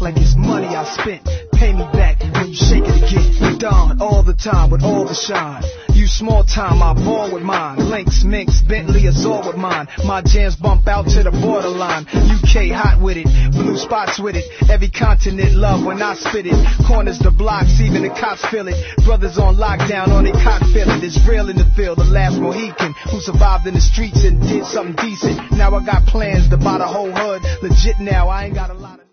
like it's money I spent. Pay me back when you shake it again. Done all the time with all the shine. You small time, I ball with mine. Lynx, Minx, Bentley, Azor with mine. My jams bump out to the borderline. UK hot with it, blue spots with it. Every continent love when I spit it. Corners the blocks, even the cops feel it. Brothers on lockdown on their cock feeling. It's real in the field, the last Mohican who survived in the streets and did something decent. Now I got plans to buy the whole hood. Legit now, I ain't got a lot of